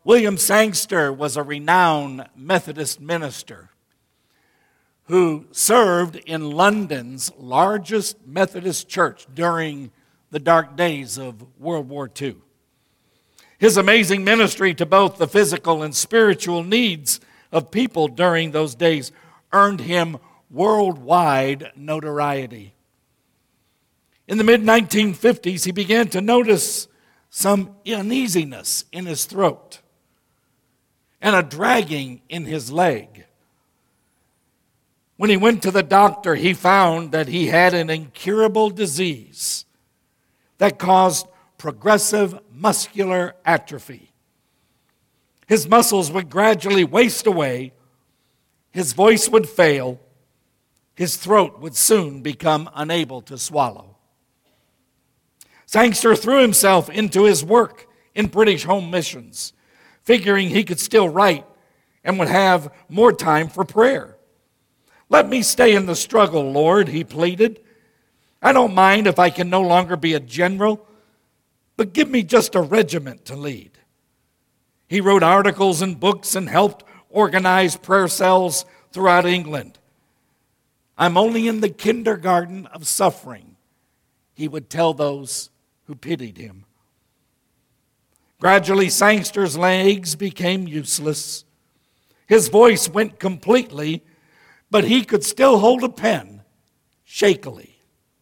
William Sangster was a renowned Methodist minister who served in London's largest Methodist church during the dark days of World War II. His amazing ministry to both the physical and spiritual needs of people during those days earned him worldwide notoriety. In the mid-1950s, he began to notice some uneasiness in his throat and a dragging in his leg. When he went to the doctor, he found that he had an incurable disease that caused progressive muscular atrophy. His muscles would gradually waste away, his voice would fail, his throat would soon become unable to swallow. Sangster threw himself into his work in British Home Missions, figuring he could still write and would have more time for prayer. "Let me stay in the struggle, Lord," he pleaded. "I don't mind if I can no longer be a general, but give me just a regiment to lead." He wrote articles and books and helped organize prayer cells throughout England. "I'm only in the kindergarten of suffering," he would tell those who pitied him. Gradually, Sangster's legs became useless. His voice went completely, but he could still hold a pen shakily.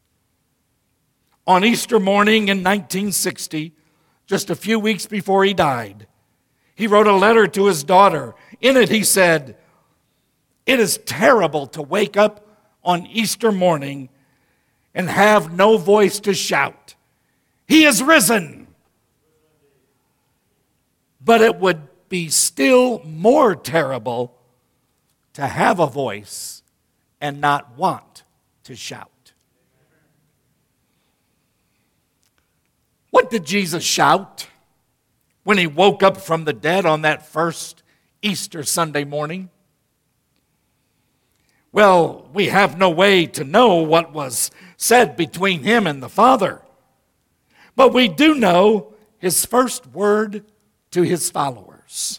On Easter morning in 1960, just a few weeks before he died, he wrote a letter to his daughter. In it he said, "It is terrible to wake up on Easter morning and have no voice to shout, 'He is risen!' But it would be still more terrible to have a voice and not want to shout." What did Jesus shout when he woke up from the dead on that first Easter Sunday morning? Well, we have no way to know what was said between him and the Father, but we do know his first word to his followers.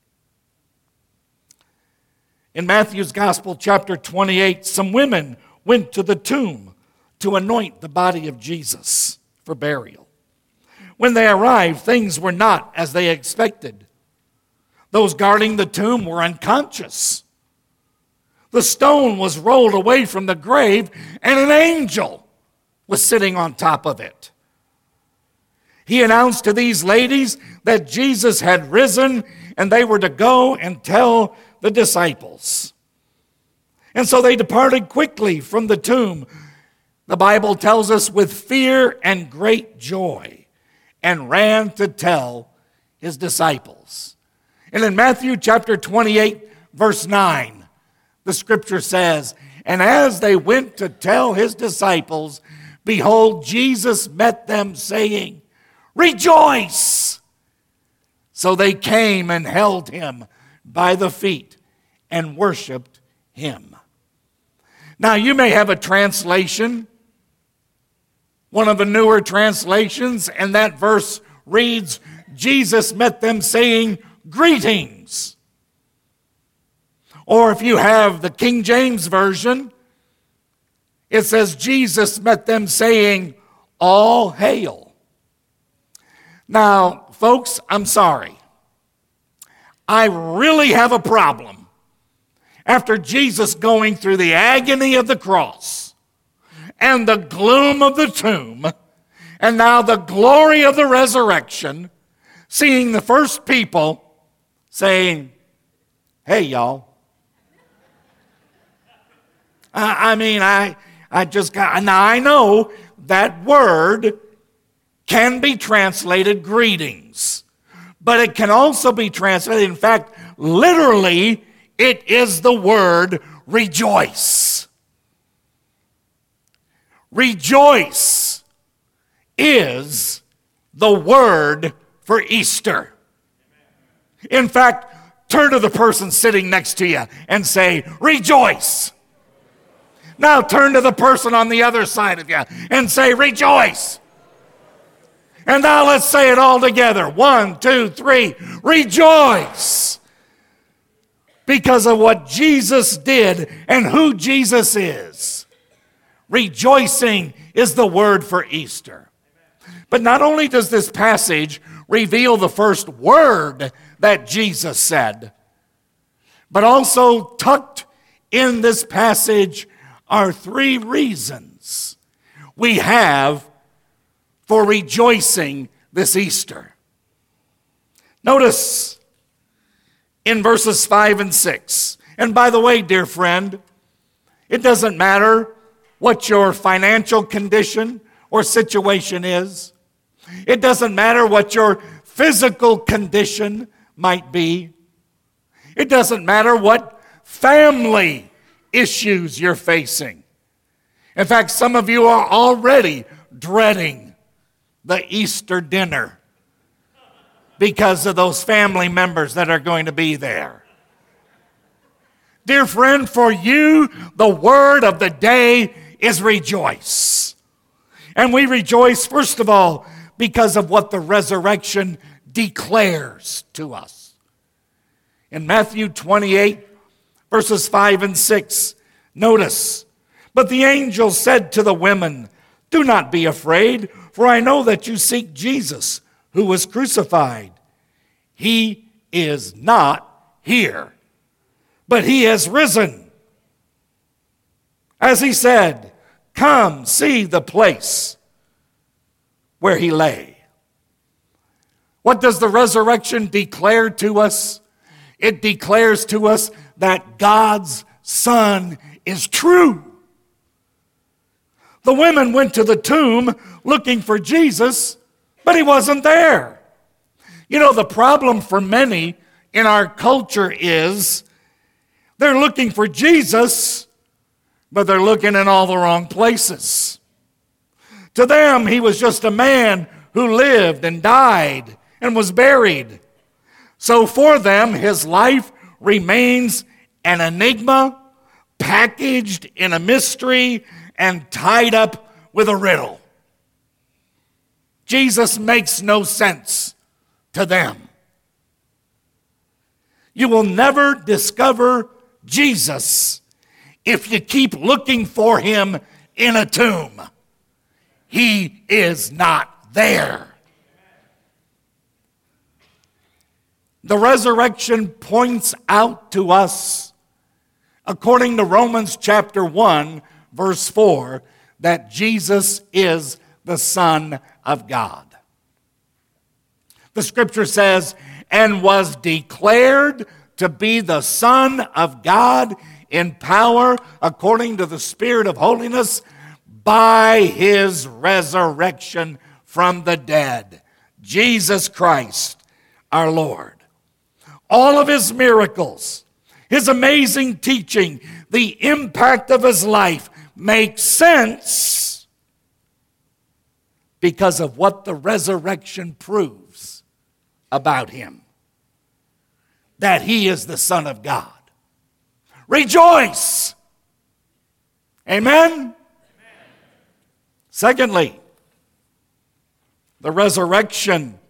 In Matthew's Gospel, chapter 28, some women went to the tomb to anoint the body of Jesus for burial. When they arrived, things were not as they expected. Those guarding the tomb were unconscious. The stone was rolled away from the grave, and an angel was sitting on top of it. He announced to these ladies that Jesus had risen, and they were to go and tell the disciples. And so they departed quickly from the tomb, the Bible tells us, with fear and great joy, and ran to tell his disciples. And in Matthew chapter 28, verse 9, the scripture says, "And as they went to tell his disciples, behold, Jesus met them, saying, 'Rejoice!' So they came and held him by the feet and worshiped him." Now you may have a translation, one of the newer translations, and that verse reads, "Jesus met them saying, 'Greetings.'" Or if you have the King James Version, it says, "Jesus met them saying, 'All hail.'" Now, folks, I'm sorry. I really have a problem after Jesus going through the agony of the cross and the gloom of the tomb and now the glory of the resurrection, seeing the first people saying, "Hey, y'all." I just got, now I know that word can be translated greetings, but it can also be translated, in fact, literally, it is the word rejoice. Rejoice is the word for Easter. In fact, turn to the person sitting next to you and say, "Rejoice." Now turn to the person on the other side of you and say, "Rejoice." And now let's say it all together. 1, 2, 3. Rejoice! Because of what Jesus did and who Jesus is. Rejoicing is the word for Easter. But not only does this passage reveal the first word that Jesus said, but also tucked in this passage are 3 reasons we have for rejoicing this Easter. Notice in verses 5 and 6. And by the way, dear friend, it doesn't matter what your financial condition or situation is. It doesn't matter what your physical condition might be. It doesn't matter what family issues you're facing. In fact, some of you are already dreading the Easter dinner because of those family members that are going to be there. Dear friend, for you, the word of the day is rejoice. And we rejoice, first of all, because of what the resurrection declares to us. In Matthew 28, verses 5 and 6, notice, "But the angel said to the women, 'Do not be afraid, for I know that you seek Jesus, who was crucified. He is not here, but he has risen. As he said, come see the place where he lay.'" What does the resurrection declare to us? It declares to us that God's Son is true. The women went to the tomb looking for Jesus, but he wasn't there. You know, the problem for many in our culture is they're looking for Jesus, but they're looking in all the wrong places. To them, he was just a man who lived and died and was buried. So for them, his life remains an enigma, packaged in a mystery, and tied up with a riddle. Jesus makes no sense to them. You will never discover Jesus if you keep looking for him in a tomb. He is not there. The resurrection points out to us, according to Romans chapter 1, verse 4, that Jesus is the Son of God. The scripture says, "And was declared to be the Son of God in power according to the Spirit of holiness by his resurrection from the dead." Jesus Christ, our Lord. All of his miracles, his amazing teaching, the impact of his life makes sense because of what the resurrection proves about him. That he is the Son of God. Rejoice! Amen? Secondly, the resurrection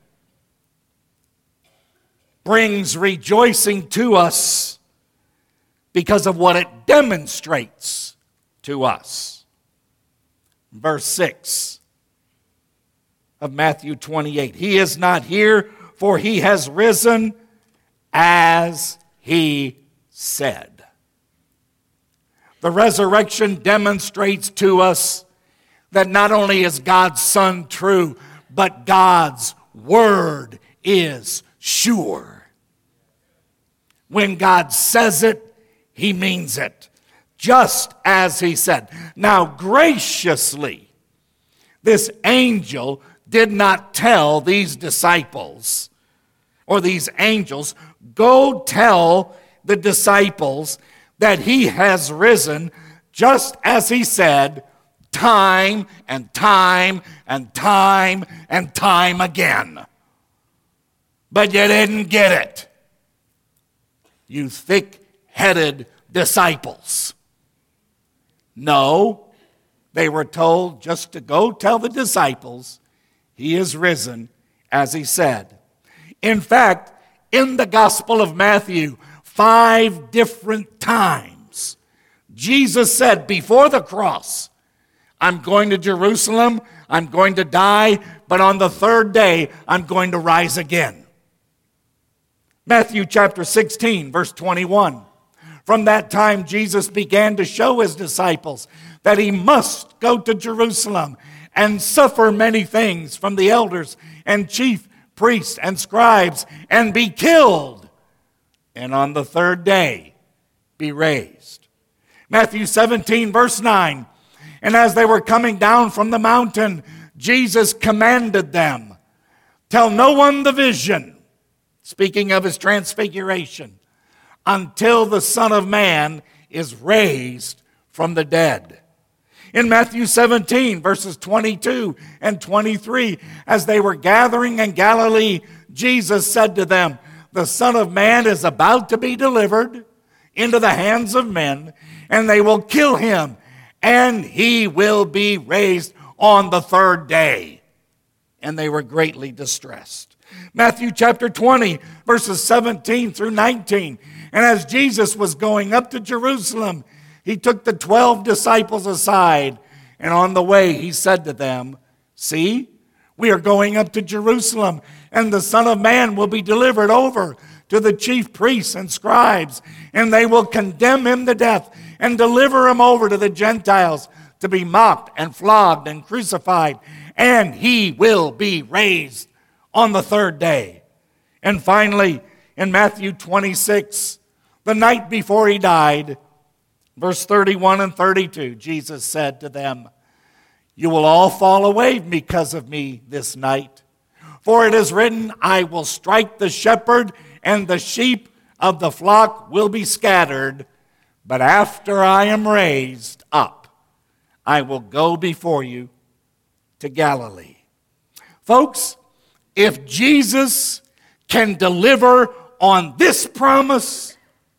brings rejoicing to us because of what it demonstrates to us. Verse 6 of Matthew 28. "He is not here, for he has risen as he said." The resurrection demonstrates to us that not only is God's Son true, but God's word is sure. When God says it, he means it, just as he said. Now, graciously, this angel did not tell these disciples, or these angels, "Go tell the disciples that he has risen," just as he said, time and time and time and time again. But you didn't get it, you thick-headed disciples. No, they were told just to go tell the disciples he is risen, as he said. In fact, in the Gospel of Matthew, 5 different times, Jesus said before the cross, I'm going to Jerusalem, I'm going to die, but on the third day, I'm going to rise again. Matthew chapter 16, verse 21. From that time, Jesus began to show his disciples that he must go to Jerusalem and suffer many things from the elders and chief priests and scribes and be killed, and on the third day be raised. Matthew 17, verse 9. And as they were coming down from the mountain, Jesus commanded them, tell no one the vision, speaking of his transfiguration, until the Son of Man is raised from the dead. In Matthew 17, verses 22 and 23, as they were gathering in Galilee, Jesus said to them, the Son of Man is about to be delivered into the hands of men, and they will kill him, and he will be raised on the third day. And they were greatly distressed. Matthew chapter 20, verses 17 through 19. And as Jesus was going up to Jerusalem, he took the 12 disciples aside, and on the way he said to them, see, we are going up to Jerusalem, and the Son of Man will be delivered over to the chief priests and scribes, and they will condemn him to death and deliver him over to the Gentiles to be mocked and flogged and crucified, and he will be raised on the third day. And finally, in Matthew 26, the night before he died, verse 31 and 32, Jesus said to them, you will all fall away because of me this night. For it is written, I will strike the shepherd, and the sheep of the flock will be scattered. But after I am raised up, I will go before you to Galilee. Folks, if Jesus can deliver on this promise,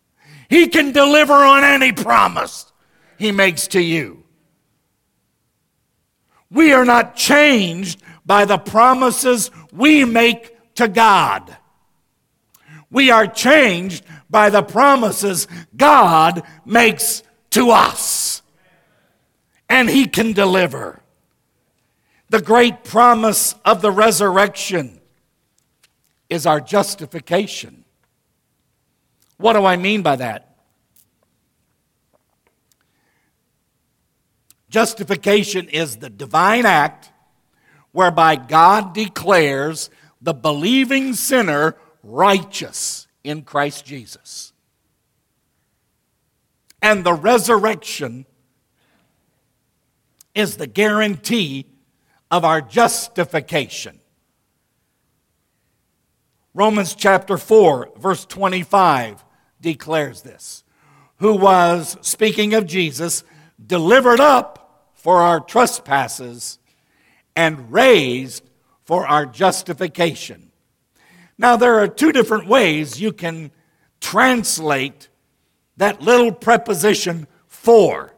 he can deliver on any promise he makes to you. We are not changed by the promises we make to God. We are changed by the promises God makes to us. And he can deliver. The great promise of the resurrection is our justification. What do I mean by that? Justification is the divine act whereby God declares the believing sinner righteous in Christ Jesus. And the resurrection is the guarantee of our justification. Romans chapter 4, verse 25 declares this. Who was, speaking of Jesus, delivered up for our trespasses and raised for our justification. Now, there are 2 different ways you can translate that little preposition for.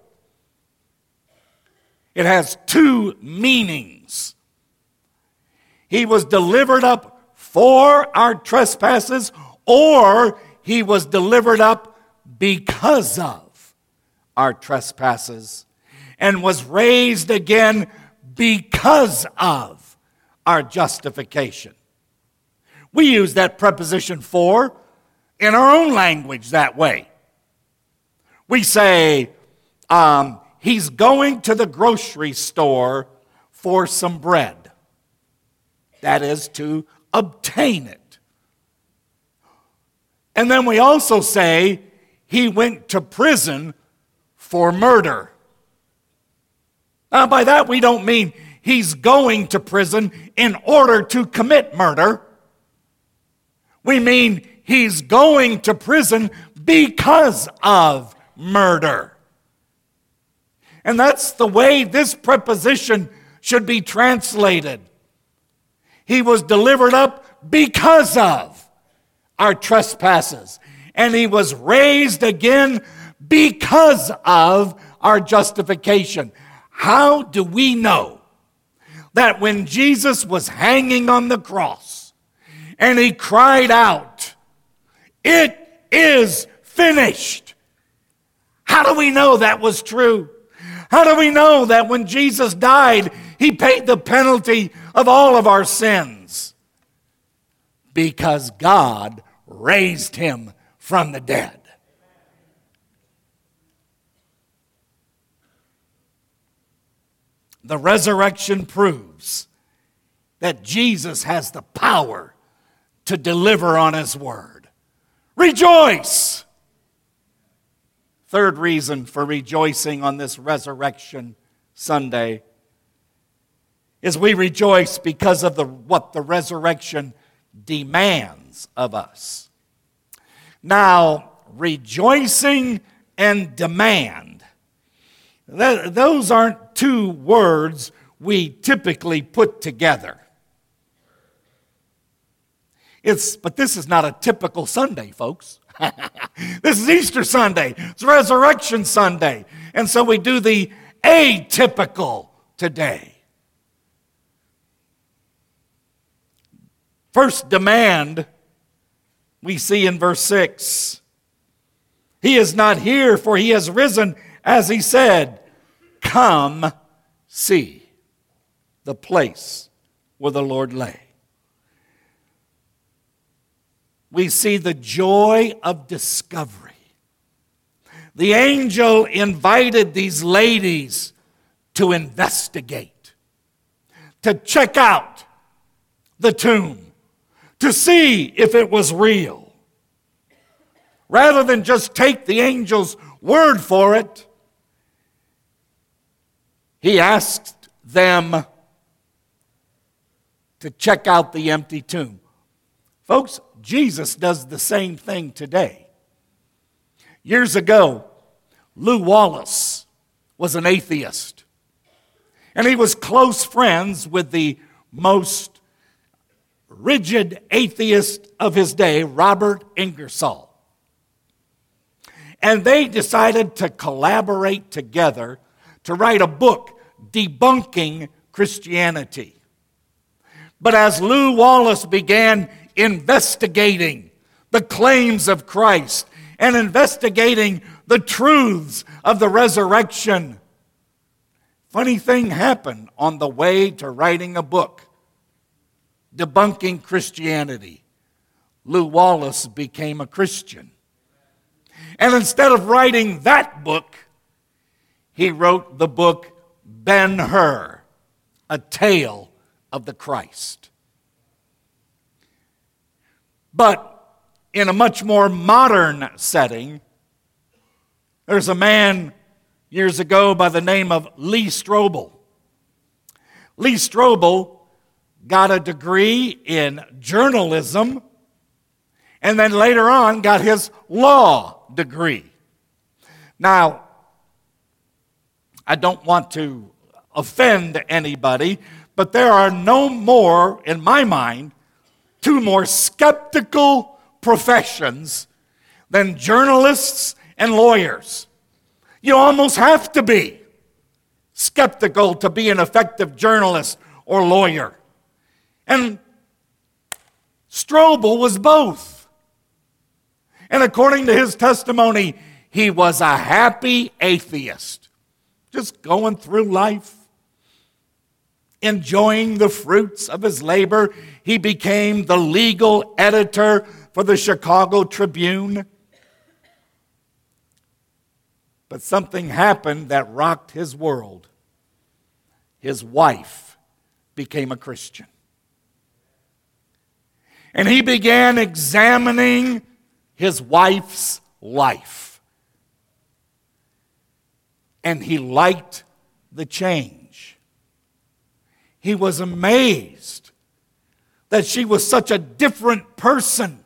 It has 2 meanings. He was delivered up for our trespasses, or he was delivered up because of our trespasses, and was raised again because of our justification. We use that preposition for in our own language that way. We say, he's going to the grocery store for some bread. That is to obtain it. And then we also say, he went to prison for murder. Now, by that we don't mean he's going to prison in order to commit murder. We mean he's going to prison because of murder. And that's the way this preposition should be translated. He was delivered up because of our trespasses, and he was raised again because of our justification. How do we know that when Jesus was hanging on the cross and he cried out, "It is finished." How do we know that was true? How do we know that when Jesus died, he paid the penalty of all of our sins? Because God raised him from the dead. The resurrection proves that Jesus has the power to deliver on his word. Rejoice! Third reason for rejoicing on this Resurrection Sunday is we rejoice because of what the resurrection demands of us. Now, rejoicing and demand, those aren't two words we typically put together. But this is not a typical Sunday, folks. This is Easter Sunday. It's Resurrection Sunday. And so we do the atypical today. First demand we see in verse 6. He is not here, for he has risen, as he said. Come see the place where the Lord lay. We see the joy of discovery. The angel invited these ladies to investigate, to check out the tomb, to see if it was real. Rather than just take the angel's word for it, he asked them to check out the empty tomb. Folks, Jesus does the same thing today. Years ago, Lew Wallace was an atheist. And he was close friends with the most rigid atheist of his day, Robert Ingersoll. And they decided to collaborate together to write a book debunking Christianity. But as Lew Wallace began investigating the claims of Christ and investigating the truths of the resurrection, funny thing happened on the way to writing a book debunking Christianity. Lew Wallace became a Christian. And instead of writing that book, he wrote the book Ben-Hur, A Tale of the Christ. But in a much more modern setting, there's a man years ago by the name of Lee Strobel. Lee Strobel got a degree in journalism and then later on got his law degree. Now, I don't want to offend anybody, but there are no more, in my mind, two more skeptical professions than journalists and lawyers. You almost have to be skeptical to be an effective journalist or lawyer. And Strobel was both. And according to his testimony, he was a happy atheist, just going through life, enjoying the fruits of his labor. He became the legal editor for the Chicago Tribune. But something happened that rocked his world. His wife became a Christian. And he began examining his wife's life. And he liked the change. He was amazed that she was such a different person.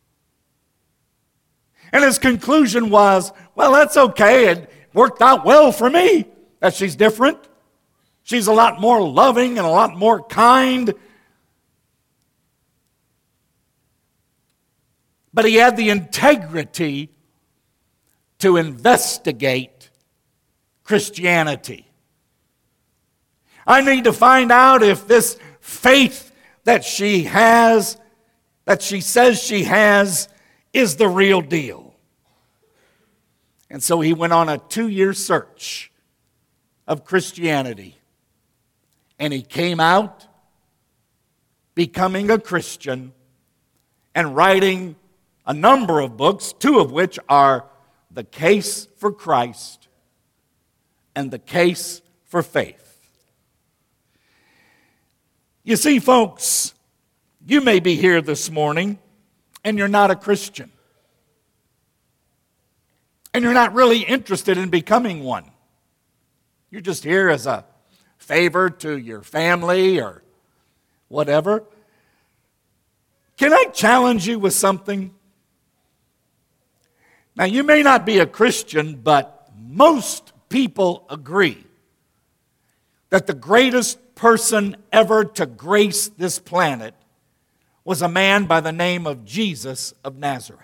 And his conclusion was, well, that's okay. It worked out well for me that she's different. She's a lot more loving and a lot more kind. But he had the integrity to investigate Christianity. I need to find out if this faith that she has, that she says she has, is the real deal. And so he went on a 2-year search of Christianity. And he came out becoming a Christian and writing a number of books, 2 of which are The Case for Christ and The Case for Faith. You see, folks, you may be here this morning and you're not a Christian. And you're not really interested in becoming one. You're just here as a favor to your family or whatever. Can I challenge you with something? Now, you may not be a Christian, but most people agree that the greatest person ever to grace this planet was a man by the name of Jesus of Nazareth.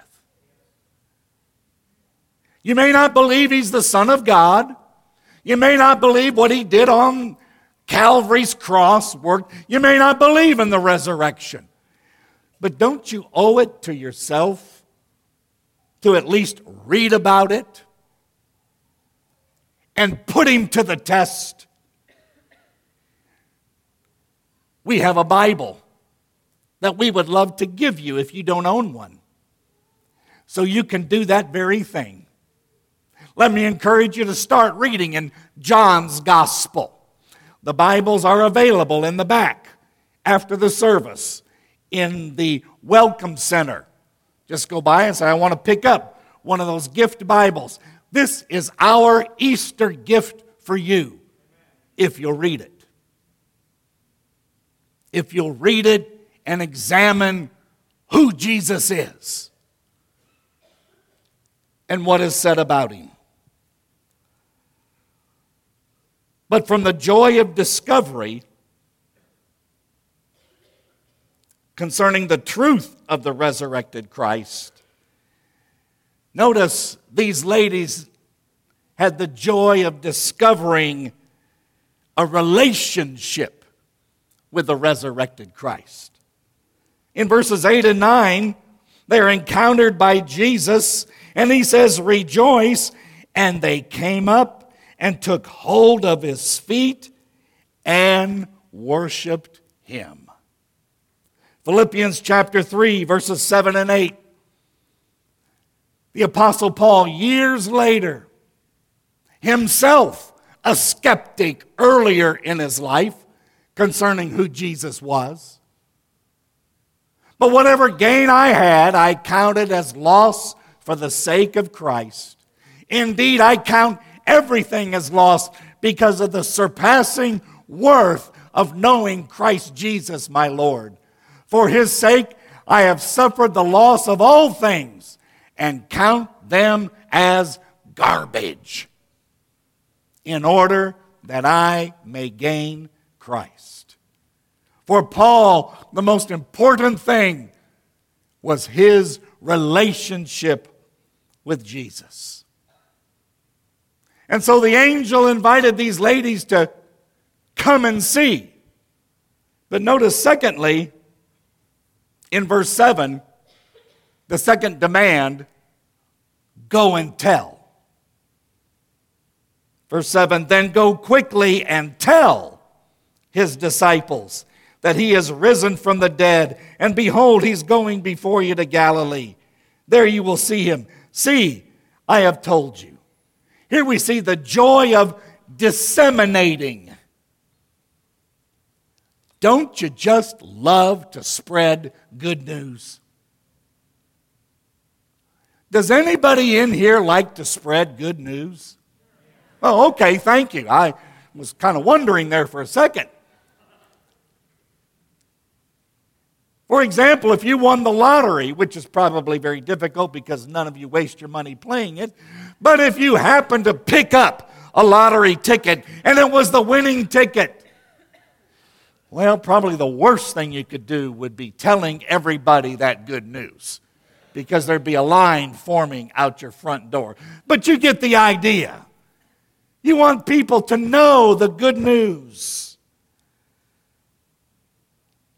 You may not believe he's the Son of God. You may not believe what he did on Calvary's cross worked. You may not believe in the resurrection. But don't you owe it to yourself to at least read about it and put him to the test? We have a Bible that we would love to give you if you don't own one, so you can do that very thing. Let me encourage you to start reading in John's Gospel. The Bibles are available in the back after the service in the Welcome Center. Just go by and say, I want to pick up one of those gift Bibles. This is our Easter gift for you if you'll read it. If you'll read it and examine who Jesus is and what is said about him. But from the joy of discovery concerning the truth of the resurrected Christ, notice these ladies had the joy of discovering a relationship with the resurrected Christ. In verses 8 and 9, they're encountered by Jesus, and he says, rejoice. And they came up and took hold of his feet and worshiped him. Philippians chapter 3, verses 7 and 8. The Apostle Paul, years later, himself a skeptic earlier in his life concerning who Jesus was. But whatever gain I had, I counted as loss for the sake of Christ. Indeed, I count everything as lost because of the surpassing worth of knowing Christ Jesus my Lord. For his sake, I have suffered the loss of all things and count them as garbage in order that I may gain Christ. For Paul, the most important thing was his relationship with Jesus. And so the angel invited these ladies to come and see. But notice, secondly, in verse 7, the second demand, go and tell. Verse 7, then go quickly and tell his disciples that he is risen from the dead, and behold, he's going before you to Galilee. There you will see him. See, I have told you. Here we see the joy of disseminating. Don't you just love to spread good news? Does anybody in here like to spread good news? Oh, okay, thank you. I was kind of wondering there for a second. For example, if you won the lottery, which is probably very difficult because none of you waste your money playing it, but if you happen to pick up a lottery ticket and it was the winning ticket, well, probably the worst thing you could do would be telling everybody that good news, because there'd be a line forming out your front door. But you get the idea. You want people to know the good news.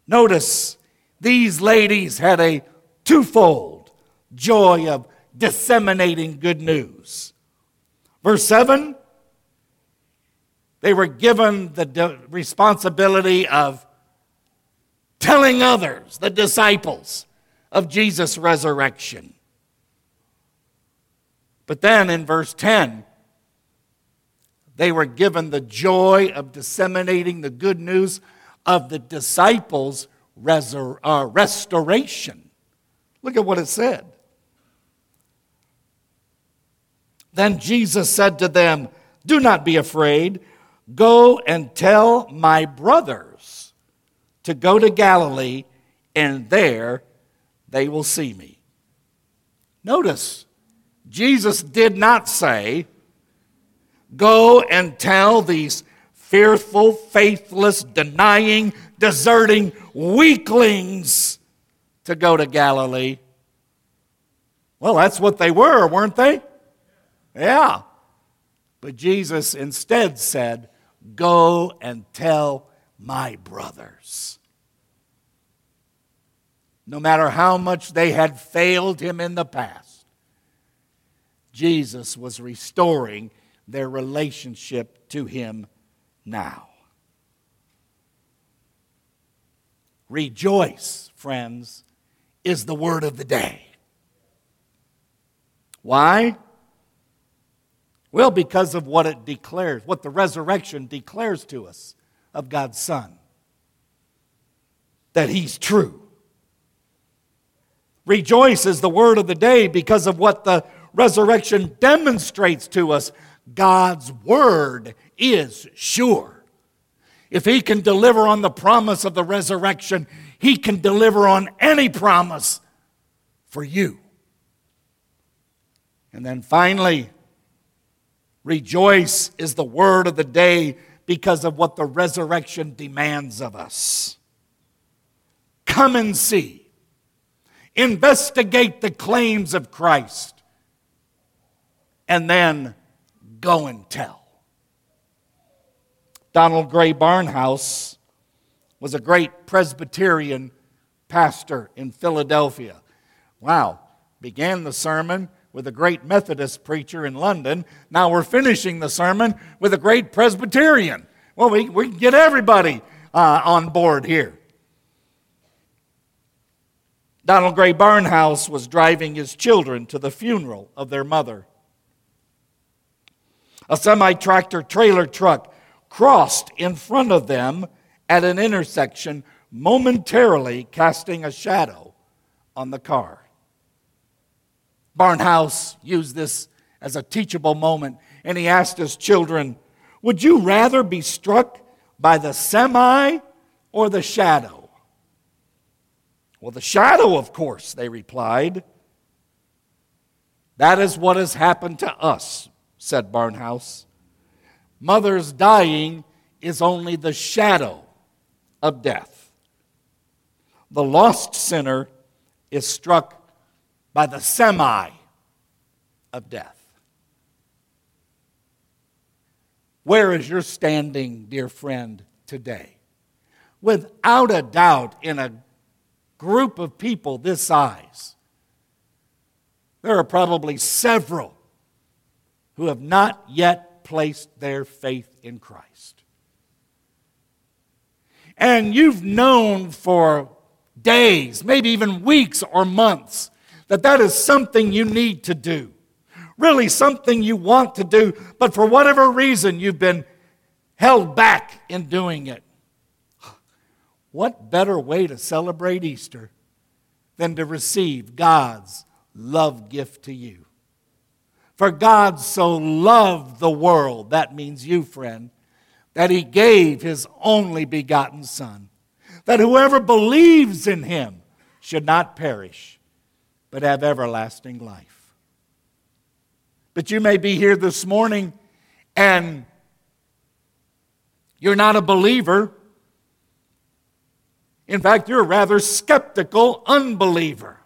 Notice, these ladies had a twofold joy of disseminating good news. Verse 7, they were given the responsibility of telling others, the disciples, of Jesus' resurrection. But then in verse 10, they were given the joy of disseminating the good news of the disciples' restoration. Look at what it said. Then Jesus said to them, "Do not be afraid. Go and tell my brothers to go to Galilee, and there they will see me." Notice, Jesus did not say, "Go and tell these fearful, faithless, denying, deserting weaklings to go to Galilee." Well, that's what they were, weren't they? Yeah. But Jesus instead said, "Go and tell my brothers." No matter how much they had failed him in the past, Jesus was restoring their relationship to him now. Rejoice, friends, is the word of the day. Why? Well, because of what it declares, what the resurrection declares to us of God's Son. That He's true. Rejoice is the word of the day because of what the resurrection demonstrates to us. God's word is sure. If He can deliver on the promise of the resurrection, He can deliver on any promise for you. And then finally, rejoice is the word of the day because of what the resurrection demands of us. Come and see. Investigate the claims of Christ. And then go and tell. Donald Gray Barnhouse was a great Presbyterian pastor in Philadelphia. Wow, began the sermon with a great Methodist preacher in London. Now we're finishing the sermon with a great Presbyterian. Well, we can get everybody on board here. Donald Gray Barnhouse was driving his children to the funeral of their mother. A semi-tractor trailer truck crossed in front of them at an intersection, momentarily casting a shadow on the car. Barnhouse used this as a teachable moment, and he asked his children, "Would you rather be struck by the semi or the shadow?" "Well, the shadow, of course," they replied. "That is what has happened to us," said Barnhouse. "Mother's dying is only the shadow of death. The lost sinner is struck by the semi of death." Where is your standing, dear friend, today? Without a doubt, in a group of people this size, there are probably several who have not yet placed their faith in Christ. And you've known for days, maybe even weeks or months, that is something you need to do. Really something you want to do, but for whatever reason you've been held back in doing it. What better way to celebrate Easter than to receive God's love gift to you? For God so loved the world, that means you, friend, that He gave His only begotten Son, that whoever believes in Him should not perish, but have everlasting life. But you may be here this morning and you're not a believer. In fact, you're a rather skeptical unbeliever.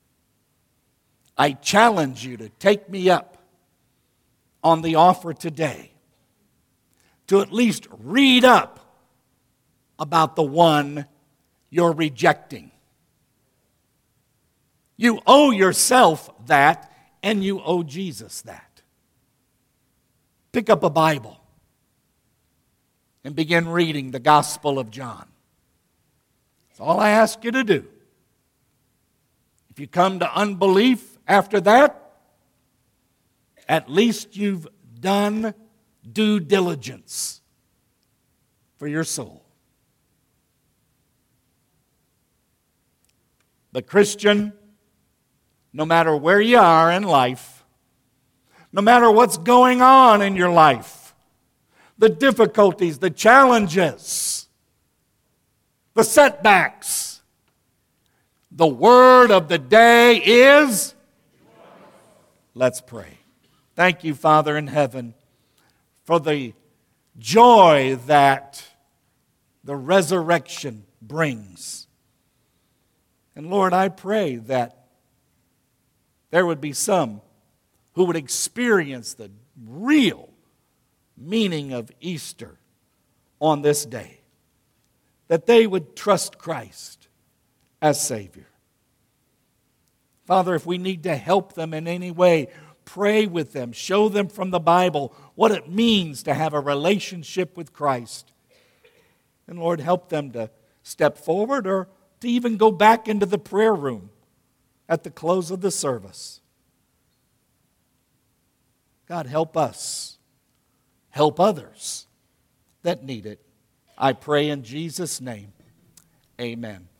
I challenge you to take me up on the offer today to at least read up about the one you're rejecting. You owe yourself that, and you owe Jesus that. Pick up a Bible and begin reading the Gospel of John. That's all I ask you to do. If you come to unbelief after that, at least you've done due diligence for your soul. But Christian, no matter where you are in life, no matter what's going on in your life, the difficulties, the challenges, the setbacks, the word of the day is, let's pray. Thank you, Father in heaven, for the joy that the resurrection brings. And Lord, I pray that there would be some who would experience the real meaning of Easter on this day, that they would trust Christ as Savior. Father, if we need to help them in any way, pray with them, show them from the Bible what it means to have a relationship with Christ. And Lord, help them to step forward or to even go back into the prayer room at the close of the service. God, help us. Help others that need it. I pray in Jesus' name. Amen.